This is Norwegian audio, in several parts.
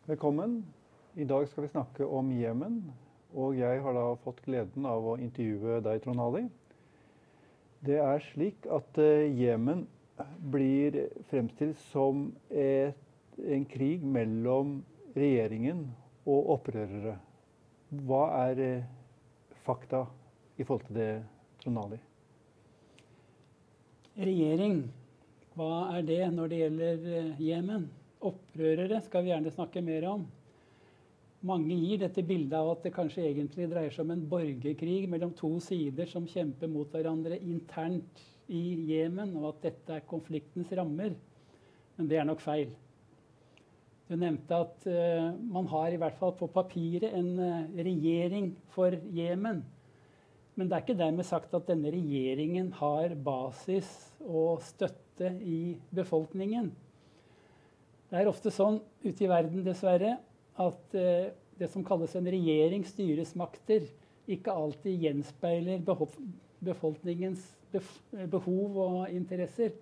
Velkommen. I dag skal vi snakke om Jemen, og jeg har da fått gleden av å intervjue deg, Trond Halli. Det er slik at Jemen blir fremstilt som en krig mellom regjeringen og opprørere. Hva er fakta i forhold til det, Trond Halli? Regjering, hva er det når det gjelder Jemen? Opprørere skal vi gjerne snakke mer om. Mange gir dette bildet av at det kanskje egentlig dreier seg om en borgerkrig mellom to sider som kjemper mot hverandre internt i Jemen, og at dette er konfliktens rammer. Men det er nok feil. Du nevnte at man har i hvert fall på papiret en regjering for Jemen. Men det er ikke dermed sagt at denne regjeringen har basis og støtte i befolkningen. Det er ofte sånn ute i verden, dessverre, at det som kalles en regjering, styresmakter, ikke alltid gjenspeiler befolkningens behov og interesser.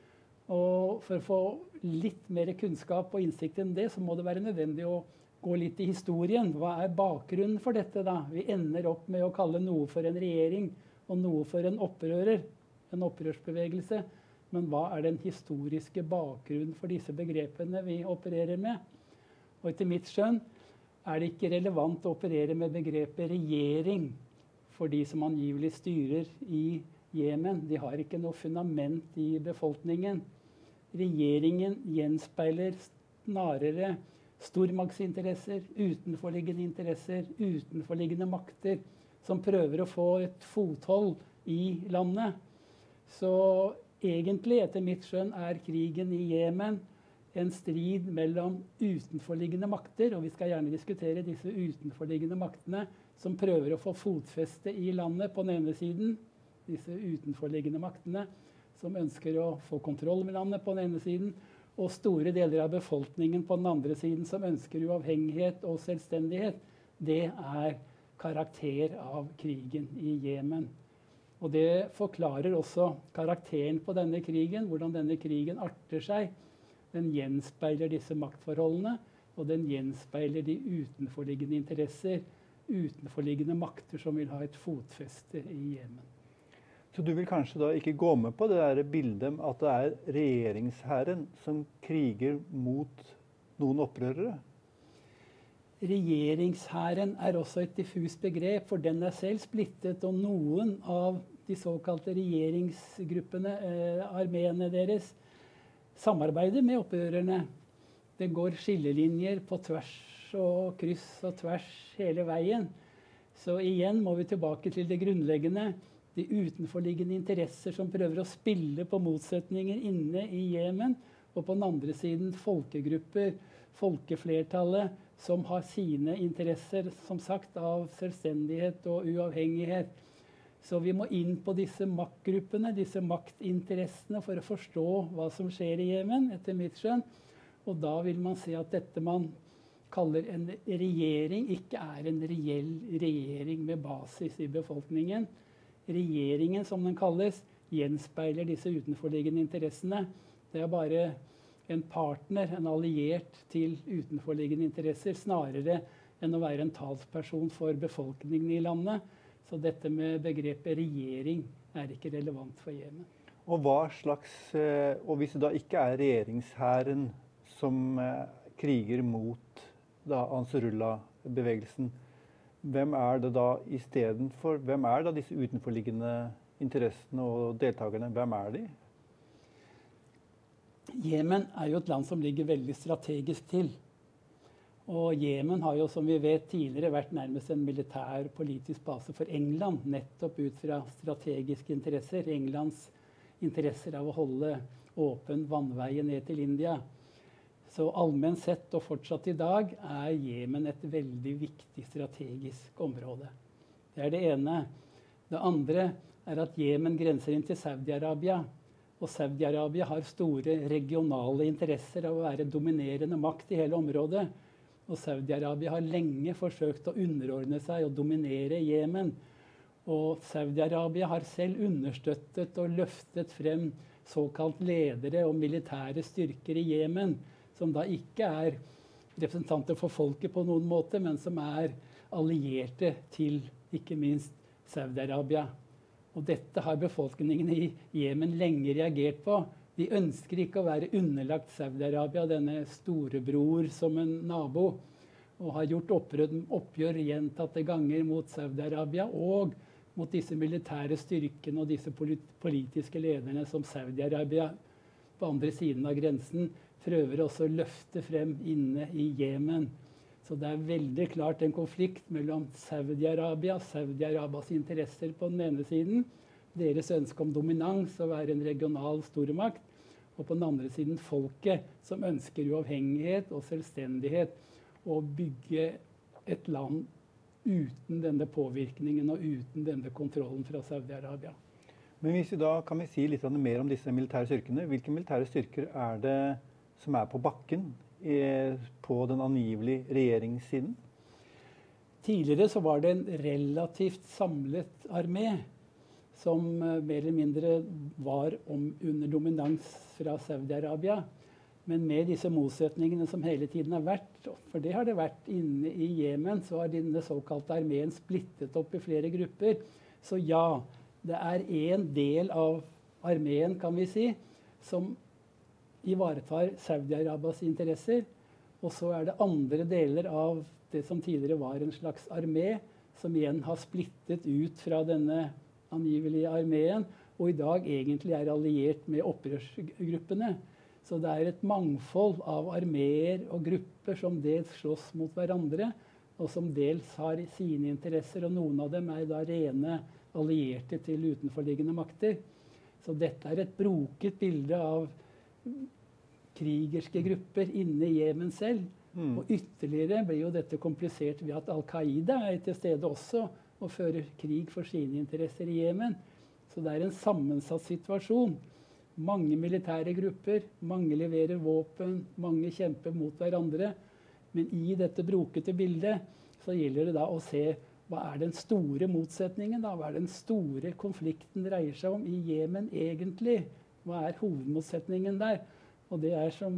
Og for å få litt mer kunnskap og innsikt enn det, så må det være nødvendig å gå litt i historien. Hva er bakgrunnen for dette da? Vi ender opp med å kalle noe for en regjering og noe for en opprører, en opprørsbevegelse. Men hva er den historiske bakgrunnen for disse begrepene vi opererer med? Og etter mitt skjønn er det ikke relevant å operere med begrepet regjering for de som angivelig styrer i Jemen. De har ikke noe fundament i befolkningen. Regjeringen gjenspeiler snarere stormaktsinteresser, utenforliggende interesser, utenforliggende makter som prøver å få et fothold i landet. Så egentlig, etter mitt skjønn, er krigen i Jemen en strid mellom utenforliggende makter, og vi skal gjerne diskutere disse utenforliggende maktene som prøver å få fotfeste i landet på den ene siden, disse utenforliggende maktene som ønsker å få kontroll med landet på den ene siden, og store deler av befolkningen på den andre siden som ønsker uavhengighet og selvstendighet. Det er karakter av krigen i Jemen. Og det forklarer også karakteren på denne krigen, hvordan denne krigen arter seg. Den gjenspeiler disse maktforholdene, og den gjenspeiler de utenforliggende interesser, utenforliggende makter som vil ha et fotfeste i Jemen. Så du vil kanskje da ikke gå med på det der bildet at det er regjeringshæren som kriger mot noen opprørere? Regjeringshæren er også et diffust begrep, for den er selv splittet, og noen av de såkalte regjeringsgruppene, armeene deres, samarbeider med opprørerne. Det går skillelinjer på tvers og kryss og tvers hele veien. Så igjen må vi tilbake til det grunnleggende. De utenforliggende interesser som prøver å spille på motsetninger inne i Jemen, og på den andre siden folkegrupper, folkeflertallet, som har sine interesser, som sagt, av selvstendighet og uavhengighet. Så vi må inn på disse maktgruppene, disse maktinteressene, for å forstå hva som skjer i Jemen, etter mitt skjønn. Og da vil man se at dette man kaller en regjering, ikke er en reell regjering med basis i befolkningen. Regjeringen, som den kalles, gjenspeiler disse utenforliggende interessene. Det er bare en partner, en alliert til utenforliggende interesser, snarere enn å være en talsperson for befolkningen i landet. Så dette med begrepet regjering er ikke relevant for Jemen. Og hvis det da ikke er regjeringshæren som kriger mot Ansarullah-bevegelsen, hvem er det da istedenfor? Hvem er da disse utenforliggende interessene og deltakerne? Hvem er de? Jemen er jo et land som ligger veldig strategisk til. Og Jemen har jo, som vi vet, tidligere vært nærmest en militær politisk base for England, nettopp ut fra strategiske interesser. Englands interesser av å holde åpen vannveien ned til India. Så allmenn sett og fortsatt i dag er Jemen et veldig viktig strategisk område. Det er det ene. Det andre er at Jemen grenser inn til Saudi-Arabia. Og Saudi-Arabia har store regionale interesser av å være dominerende makt i hele området. Og Saudi-Arabia har lenge forsøkt å underordne seg og dominere Jemen. Og Saudi-Arabia har selv understøttet og løftet frem såkalt ledere og militære styrker i Jemen, som da ikke er representanter for folket på noen måte, men som allierte til ikke minst Saudi-Arabia. Og dette har befolkningen i Jemen lenge reagert på. De ønsker ikke å være underlagt Saudi-Arabia, denne storebror som en nabo, og har gjort oppgjør gjentatte ganger mot Saudi-Arabia og mot disse militære styrkene og disse politiske lederne som Saudi-Arabia på andre siden av grensen prøver også å løfte frem inne i Jemen. Så det veldig klart en konflikt mellom Saudi-Arabia, Saudi-Arabias interesser på den ene siden, deres ønske om dominans og være en regional stormakt, og på den andre siden folket som ønsker uavhengighet og selvstendighet og bygge et land uten denne påvirkningen og uten denne kontrollen fra Saudi-Arabia. Men hvis vi da kan vi si litt mer om disse militære styrkene. Hvilke militære styrker det som på bakken på den angivelige regjeringssiden? Tidligere så var det en relativt samlet armé som mer eller mindre var under dominans fra Saudi-Arabia. Men med disse motsetningene som hele tiden har vært, for det har det vært inne i Jemen, så har denne såkalte armeen splittet opp i flere grupper. Så ja, det en del av armeen, kan vi si, som ivaretar Saudi-Arabias interesser. Og så det andre deler av det som tidligere var en slags armé, som igjen har splittet ut fra denne angivelige armeen, og i dag egentlig alliert med opprørsgruppene. Så det et mangfold av armeer og grupper som dels slåss mot hverandre, og som dels har sine interesser, og noen av dem da rene allierte til utenforliggende makter. Så dette et broket bilde av krigerske grupper inne i Jemen selv. Og ytterligere blir jo dette komplisert ved at Al-Qaida til stede også og fører krig for sine interesser i Jemen. Så det en sammensatt situasjon. Mange militære grupper, mange leverer våpen, mange kjemper mot hverandre. Men i dette brokete bildet så gjelder det da å se hva den store motsetningen, da? Hva den store konflikten dreier seg om i Jemen egentlig? Hva hovedmotsetningen der? Og det som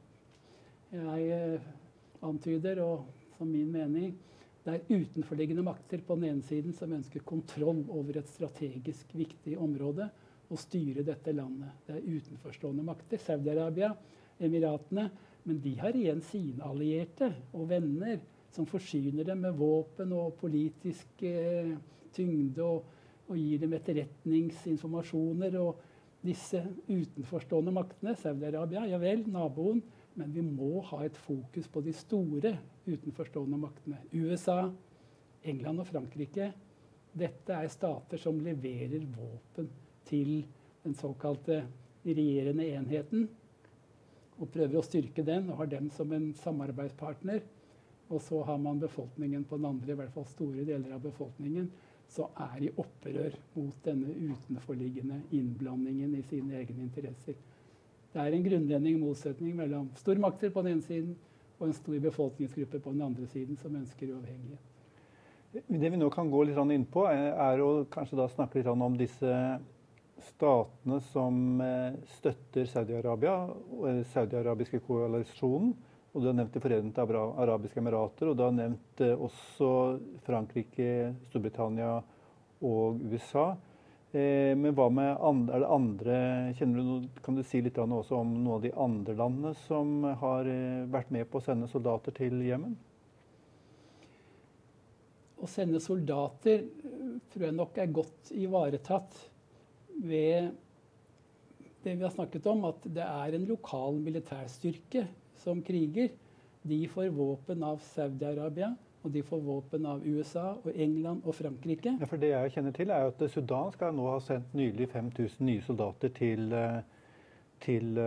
jeg antyder, og som min mening, det utenforliggende makter på den ene siden som ønsker kontroll over et strategisk viktig område og styre dette landet. Det utenforstående makter, Saudi-Arabia, Emiratene, men de har igjen sine allierte og venner som forsyner dem med våpen og politisk tyngde og gir dem etterretningsinformasjoner. Og disse utenforstående maktene, Saudi-Arabia, ja vel, naboen, men vi må ha et fokus på de store utenforstående maktene. USA, England og Frankrike. Dette stater som leverer våpen til den såkalte regjerende enheten, og prøver å styrke den, og har dem som en samarbeidspartner. Og så har man befolkningen på den andre, i hvert fall store deler av befolkningen, så i opprør mot denne utenforliggende innblandingen i sine egne interesser. Det en grunnleggende motsetning mellom stormakter på den ene siden og en stor befolkningsgruppe på den andre siden som ønsker uavhengighet. Det vi nå kan gå litt inn på, å kanskje da snakke litt om disse statene som støtter Saudi-Arabia, Saudi-arabiske koalisjonen. Og du har nevnt De forente arabiske emirater, og du har nevnt også Frankrike, Storbritannia og USA. Men hva med det andre? Kan du si litt også om noen av de andre landene som har vært med på å sende soldater til Jemen? Å sende soldater tror jeg nok godt ivaretatt ved det vi har snakket om, at det en lokal militærstyrke som kriger. De får våpen av Saudi-Arabia, og de får våpen av USA og England og Frankrike. Ja, for det jeg kjenner til at Sudan skal nå ha sendt nylig 5000 nye soldater til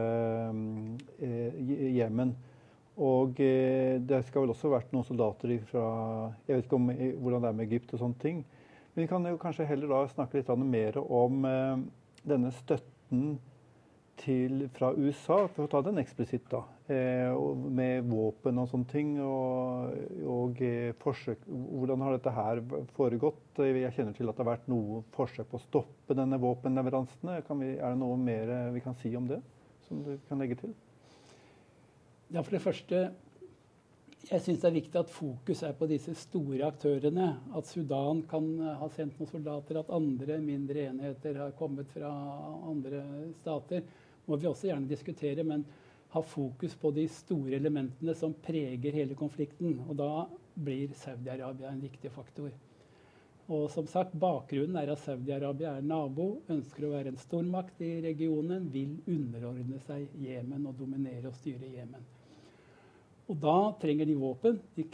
Jemen. Og det skal vel også vært noen soldater fra, jeg vet ikke hvordan det med Egypt og sånne ting. Men vi kan jo kanskje heller da snakke litt mer om denne støtten fra USA, for å ta den eksplisitt da, med våpen og sånne ting, og forsøk. Hvordan har dette her foregått? Jeg kjenner til at det har vært noe forsøk på å stoppe denne våpenleveransene. Det noe mer vi kan si om det, som du kan legge til? Ja, for det første, Jeg synes det er viktig at fokus på disse store aktørene. At Sudan kan ha sendt noen soldater, at andre mindre enheter har kommet fra andre stater. Må vi også gjerne diskutere, men ha fokus på de store elementene som preger hele konflikten. Og da blir Saudi-Arabia en viktig faktor. Og som sagt, bakgrunnen at Saudi-Arabia nabo, ønsker å være en stormakt i regionen, vil underordne seg Jemen og dominere og styre Jemen. Og da trenger de våpen.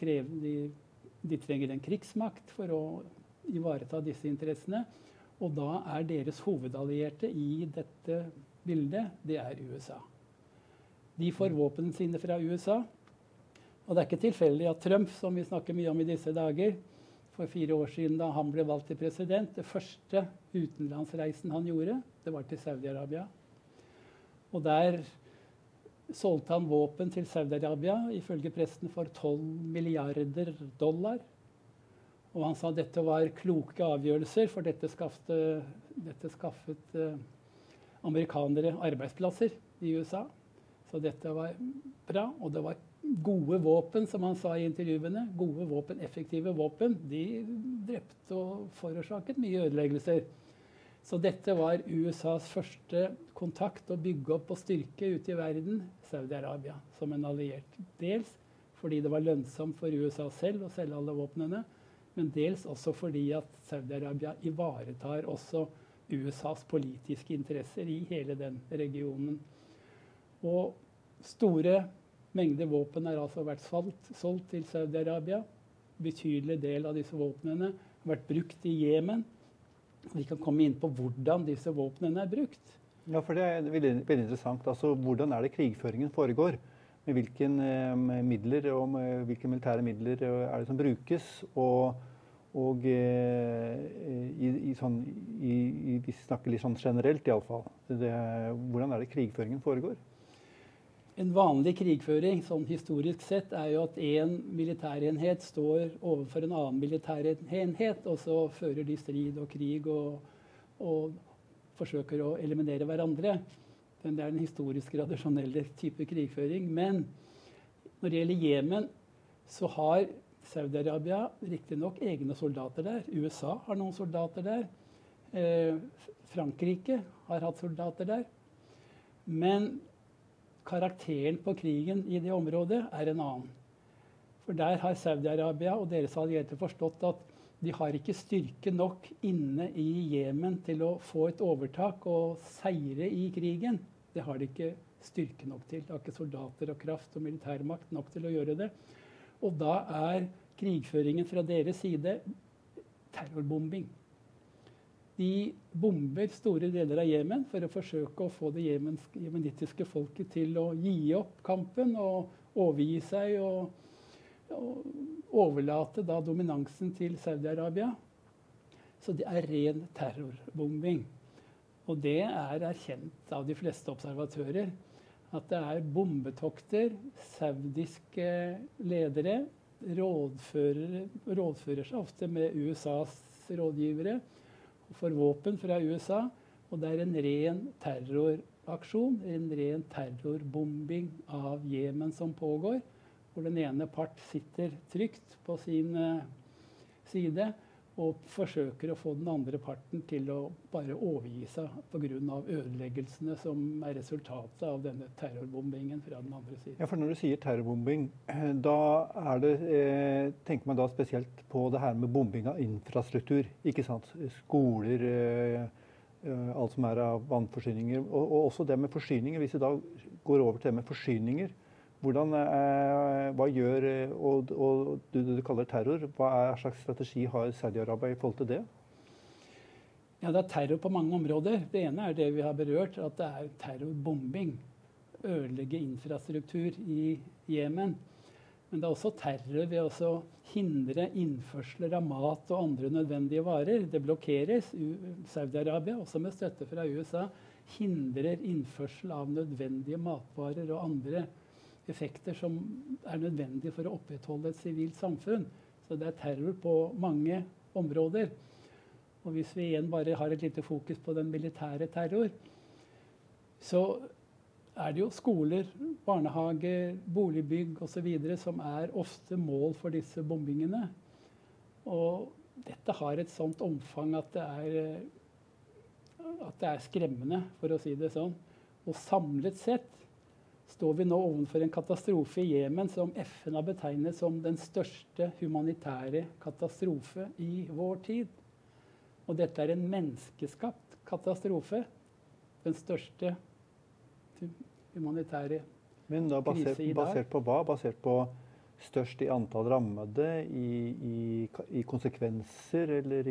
De trenger en krigsmakt for å ivareta disse interessene. Og da deres hovedallierte i dette bildet, det USA. De får våpnene sine fra USA. Og det ikke tilfeldig at Trump, som vi snakker mye om i disse dager, for 4 år siden da han ble valgt til president, det første utenlandsreisen han gjorde, det var til Saudi-Arabia. Og der solgte han våpen til Saudi-Arabia, ifølge pressen for $12 milliarder. Og han sa dette var kloke avgjørelser, for dette skaffet amerikanere arbeidsplasser i USA. Så dette var bra, og det var gode våpen, som han sa i intervjuene. Gode våpen, effektive våpen. De drepte og forårsaket mye ødeleggelser. Så dette var USAs første kontakt å bygge opp og styrke ute i verden, Saudi-Arabia, som en alliert. Dels fordi det var lønnsomt for USA selv å selge alle våpnene, men dels også fordi at Saudi-Arabia ivaretar også USAs politiske interesser i hele den regionen. Og store mengder våpen har altså vært solgt til Saudi-Arabia. Betydelig del av disse våpnene har vært brukt i Jemen. Vi kan komme inn på hvordan disse våpnene brukt. Ja, for det veldig, veldig interessant. Altså, hvordan det krigføringen foregår? Med hvilke midler og med hvilke militære midler det som brukes? Og vi snakker litt sånn generelt i alle fall. Hvordan det krigføringen foregår? En vanlig krigføring, sånn historisk sett, jo at en militærenhet står overfor en annen militærenhet, og så fører de strid og krig og forsøker å eliminere hverandre. Det den historiske, tradisjonelle type krigføring. Men når det gjelder Jemen, så har Saudi-Arabia riktignok egne soldater der. USA har noen soldater der. Frankrike har hatt soldater der. Men karakteren på krigen i det området en annen. For der har Saudi-Arabia og deres allierte forstått at de har ikke styrke nok inne i Jemen til å få et overtak og seire i krigen. Det har de ikke styrke nok til. De har ikke soldater og kraft og militærmakt nok til å gjøre det. Og da krigføringen fra deres side terrorbombing. De bomber store deler av Jemen for å forsøke å få det jemenittiske folket til å gi opp kampen og overgi seg og overlate da dominansen til Saudi-Arabia. Så det ren terrorbombing. Og det erkjent av de fleste observatører at det bombetokter, saudiske ledere rådfører seg ofte med USAs rådgivere og får våpen fra USA, og det en ren terroraksjon, en ren terrorbombing av Jemen som pågår, hvor den ene part sitter trygt på sin side og forsøker å få den andre parten til å bare overgi seg på grunn av ødeleggelsene som resultatet av denne terrorbombingen fra den andre siden. Ja, for når du sier terrorbombing, da tenker man da spesielt på det her med bombing av infrastruktur, ikke sant? Skoler, alt som av vannforsyninger, og også det med forsyninger. Hvis vi da går over til det med forsyninger, hva gjør, og du kaller terror, hva slags strategi har Saudi-Arabia i forhold til det? Ja, det terror på mange områder. Det ene det vi har berørt, at det terrorbombing. Ødelegge infrastruktur i Jemen. Men det også terror ved å hindre innførsler av mat og andre nødvendige varer. Det blokkeres. Saudi-Arabia, også med støtte fra USA, hindrer innførsel av nødvendige matvarer og andre effekter som nødvendige for å opprettholde et sivilt samfunn. Så det terror på mange områder. Og hvis vi igjen bare har et lite fokus på den militære terror, så er det jo skoler, barnehager, boligbygg osv. som er ofte mål for disse bombingene. Og dette har et sånt omfang at det er skremmende, for å si det sånn. Og samlet sett står vi nå overfor en katastrofe i Jemen som FN har betegnet som den største humanitære katastrofe i vår tid. Og dette er en menneskeskapt katastrofe. Den største humanitære Men da krise i dag. basert på hva? Basert på størst i antall rammede, i konsekvenser, eller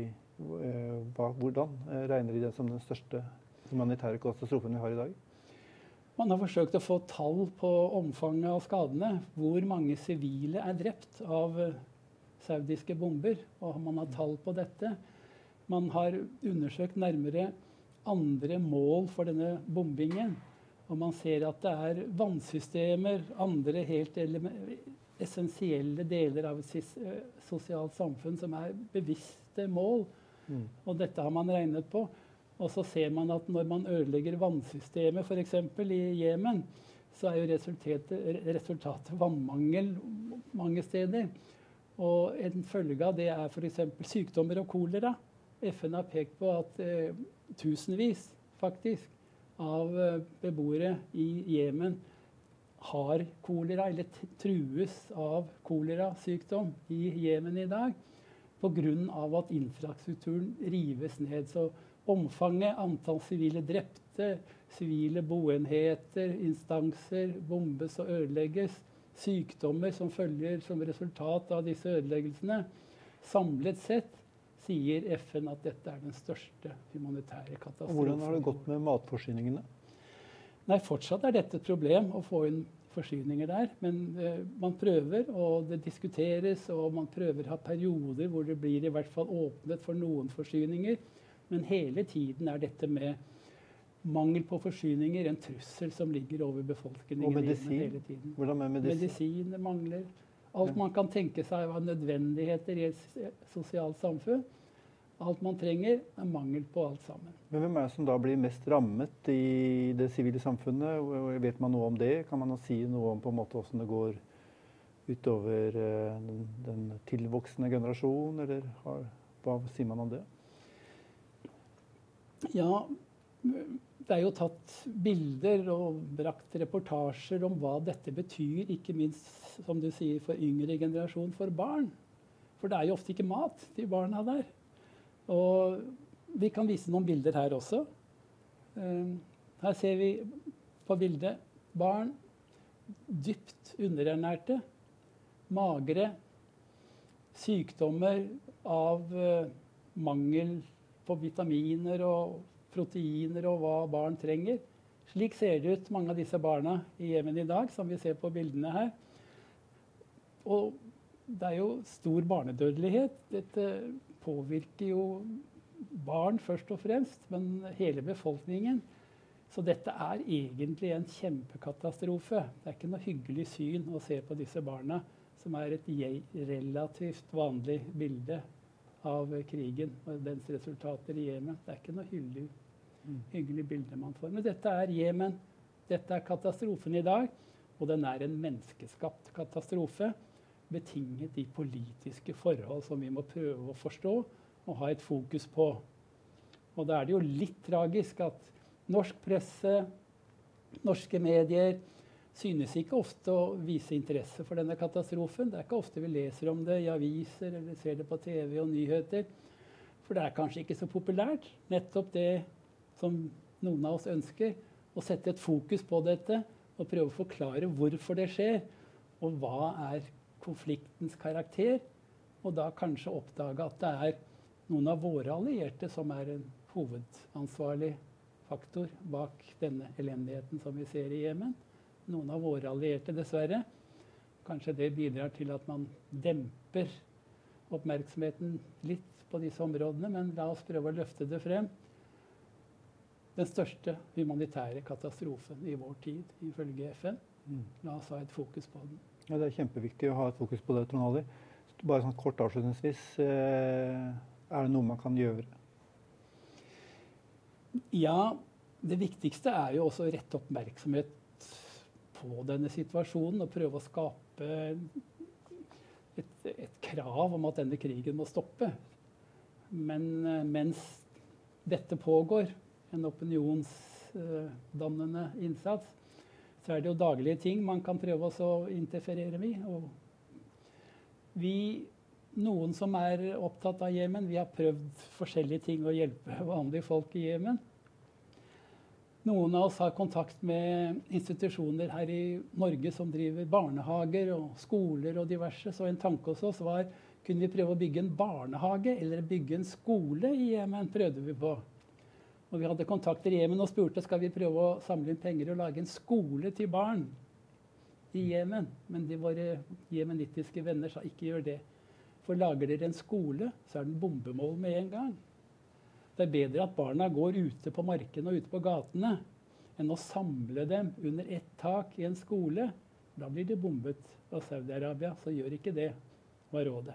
hvordan regner de det som den største humanitære katastrofen vi har i dag? Man har forsøkt å få tall på omfanget av skadene. Hvor mange sivile er drept av saudiske bomber? Og man har tall på dette. Man har undersøkt nærmere andre mål for denne bombingen. Og man ser at det er vannsystemer, andre helt essensielle deler av et sosialt samfunn som er bevisste mål. Og dette har man regnet på. Og så ser man at når man ødelegger vannsystemet, f.eks. i Jemen, så er jo resultatet vannmangel mange steder. Og en følge av det er f.eks. sykdommer og kolera. FN har pekt på at tusenvis faktisk av beboere i Jemen har kolera, eller trues av kolerasykdom i Jemen i dag, pga. At infrastrukturen rives ned. Så omfanget, antall sivile drepte, sivile boenheter, instanser bombes og ødelegges, sykdommer som følger som resultat av disse ødeleggelsene. Samlet sett sier FN at dette er den største humanitære katastrofen. Og hvordan har det gått med matforsyningene? Nei, fortsatt er dette et problem å få inn forsyninger der. Men man prøver, og det diskuteres, og man prøver å ha perioder hvor det blir i hvert fall åpnet for noen forsyninger. Men hele tiden er dette med mangel på forsyninger en trussel som ligger over befolkningen. Og medisin? Hele tiden. Hvordan med medisin? Medisiner mangler. Alt man kan tenke seg av nødvendigheter i et sosialt samfunn. Alt man trenger, er mangel på alt sammen. Men hvem er det som da blir mest rammet i det sivile samfunnet? Vet man noe om det? Kan man si noe om på en måte hvordan det går utover den tilvoksende generasjon? Eller hva sier man om det? Ja, det er jo tatt bilder og brakt reportasjer om hva dette betyr, ikke minst, som du sier, for yngre generasjon, for barn. For det er jo ofte ikke mat til barna der. Og vi kan vise noen bilder her også. Her ser vi på bildet barn dypt underernærte, magre, sykdommer av mangel på vitaminer og proteiner og hva barn trenger. Slik ser det ut mange av disse barna i Jemen i dag, som vi ser på bildene her. Og det er jo stor barnedødelighet. Dette påvirker jo barn først og fremst, men hele befolkningen. Så dette er egentlig en kjempekatastrofe. Det er ikke noe hyggelig syn å se på disse barna, som er et relativt vanlig bilde av krigen og dens resultater i Jemen. Det er ikke noe hyggelig bilde man får. Men dette er Jemen. Dette er katastrofen i dag, og den er en menneskeskapt katastrofe, betinget i politiske forhold som vi må prøve å forstå og ha et fokus på. Og da er det jo litt tragisk at norsk presse, norske medier, synes ikke ofte å vise interesse for denne katastrofen. Det er ikke ofte vi leser om det i aviser eller ser det på TV og nyheter. For det er kanskje ikke så populært, nettopp det som noen av oss ønsker, å sette et fokus på dette og prøve å forklare hvorfor det skjer, og hva er konfliktens karakter, og da kanskje oppdage at det er noen av våre allierte som er en hovedansvarlig faktor bak denne elendigheten som vi ser i Jemen. Noen av våre allierte, dessverre. Kanskje det bidrar til at man demper oppmerksomheten litt på disse områdene, men la oss prøve å løfte det frem. Den største humanitære katastrofen i vår tid, ifølge FN. La oss ha et fokus på den. Ja, det er kjempeviktig å ha et fokus på det, Trond Halli. Bare sånn kort avslutningsvis, er det noe man kan gjøre? Ja, det viktigste er jo også å rette oppmerksomhet på denne situasjonen og prøve å skape et krav om at denne krigen må stoppe. Men mens dette pågår, en opinionsdannende innsats, så er det jo daglige ting man kan prøve å interferere med. Og noen som er opptatt av Jemen, vi har prøvd forskjellige ting å hjelpe vanlige folk i Jemen. Noen av oss har kontakt med institusjoner her i Norge som driver barnehager og skoler og diverse. Så en tanke hos oss var, kunne vi prøve å bygge en barnehage eller bygge en skole i Jemen, prøvde vi på. Og vi hadde kontakter i Jemen og spurte, skal vi prøve å samle inn penger og lage en skole til barn i Jemen? Men våre jemenittiske venner sa, ikke gjør det. For lager dere en skole, så er den bombemål med en gang. Det er bedre at barna går ute på markene og ute på gatene, enn å samle dem under ett tak i en skole. Da blir de bombet av Saudi-Arabia, så gjør ikke det, var rådet.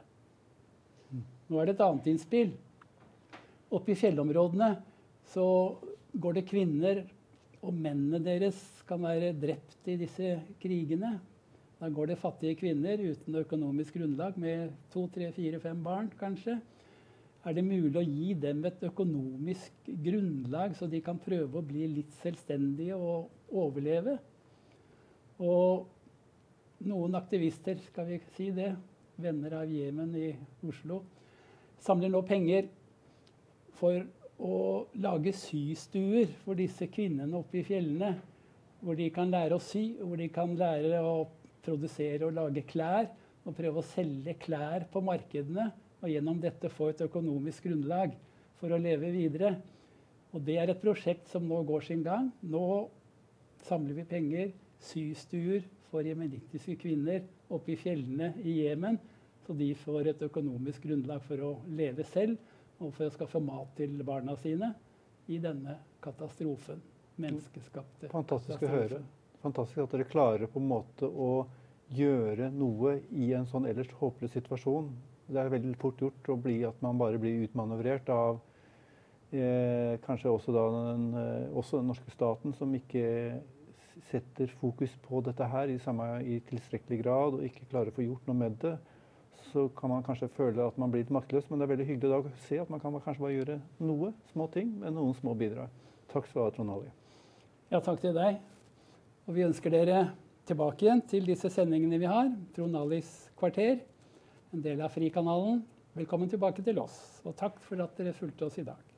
Nå er det et annet innspill. Oppe i fjellområdene så går det kvinner, og mennene deres kan være drept i disse krigene. Da går det fattige kvinner uten økonomisk grunnlag, med 2, 3, 4, 5 barn kanskje. Er det mulig å gi dem et økonomisk grunnlag, så de kan prøve å bli litt selvstendige og overleve? Og noen aktivister, skal vi si det, venner av Jemen i Oslo, samler nå penger for å lage systuer for disse kvinnene oppe i fjellene, hvor de kan lære å sy, og hvor de kan lære å produsere og lage klær, og prøve å selge klær på markedene, og gjennom dette få et økonomisk grunnlag for å leve videre. Og det er et prosjekt som nå går sin gang. Nå samler vi penger, systuer for jemenittiske kvinner oppe i fjellene i Jemen, så de får et økonomisk grunnlag for å leve selv, og for å skaffe mat til barna sine i denne katastrofen. Menneskeskapte. Fantastisk å høre. Fantastisk at dere klarer på en måte å gjøre noe i en sånn ellers håpløs situasjon. Det er veldig fort gjort at man bare blir utmanøvrert av kanskje også den norske staten, som ikke setter fokus på dette her i tilstrekkelig grad, og ikke klarer å få gjort noe med det. Så kan man kanskje føle at man blir litt maktløs, men det er veldig hyggelig å se at man kan kanskje bare gjøre noe, små ting, med noen små bidrag. Takk skal du ha, Trond Ali. Ja, takk til deg. Og vi ønsker dere tilbake igjen til disse sendingene vi har. Trond Alis kvarter, en del av Frikanalen. Velkommen tilbake til oss, og takk for at dere fulgte oss i dag.